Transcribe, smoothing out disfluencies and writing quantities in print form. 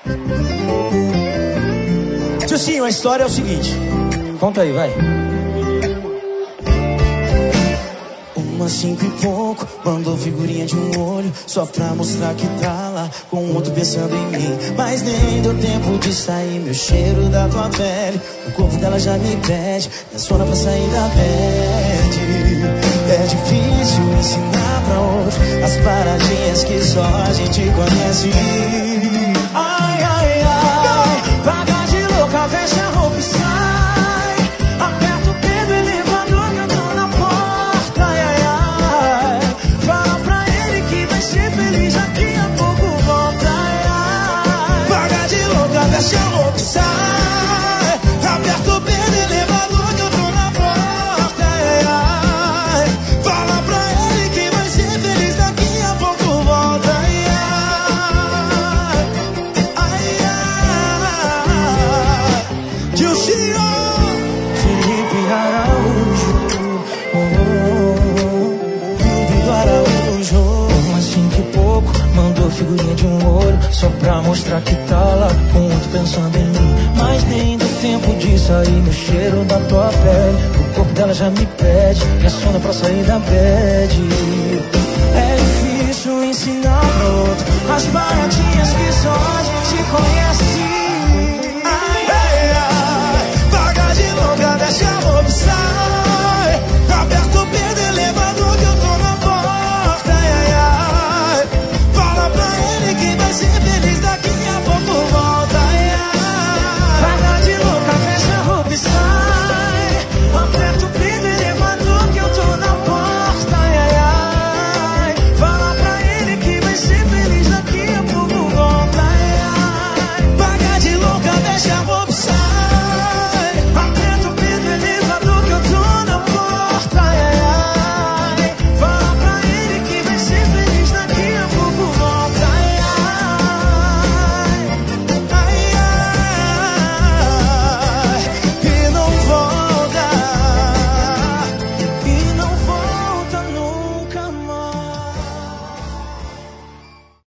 Sim, a história é o seguinte. Conta aí, vai. 5 e pouco, mandou figurinha de um olho só pra mostrar que tá lá com o outro pensando em mim. Mas nem deu tempo de sair meu cheiro da tua pele. O corpo dela já me pede, minha sono pra sair da bed. É difícil ensinar pra outro as paradinhas que só a gente conhece. Ai, ai, ai, paga de louca, fecha a roupa e sai. Aperta o dedo, elevador que eu tô na porta. Ai, ai, ai, fala pra ele que vai ser feliz, daqui a pouco volta. Ai, ai, paga de louca, fecha a roupa e sai. Aperta o dedo, elevador que eu tô na porta. Ai, ai, fala pra ele que vai ser feliz, daqui a pouco volta. Ai, ai, ai, tio Ciro, Felipe Araújo, Felipe Araújo. 5 e pouco, mandou figurinha de um olho só pra mostrar que tá lá com outro pensando em mim. Mas nem deu tempo de sair no cheiro da tua pele. O corpo dela já me pede, minha sono pra sair da bed. É difícil ensinar pra outro as paradinhas que só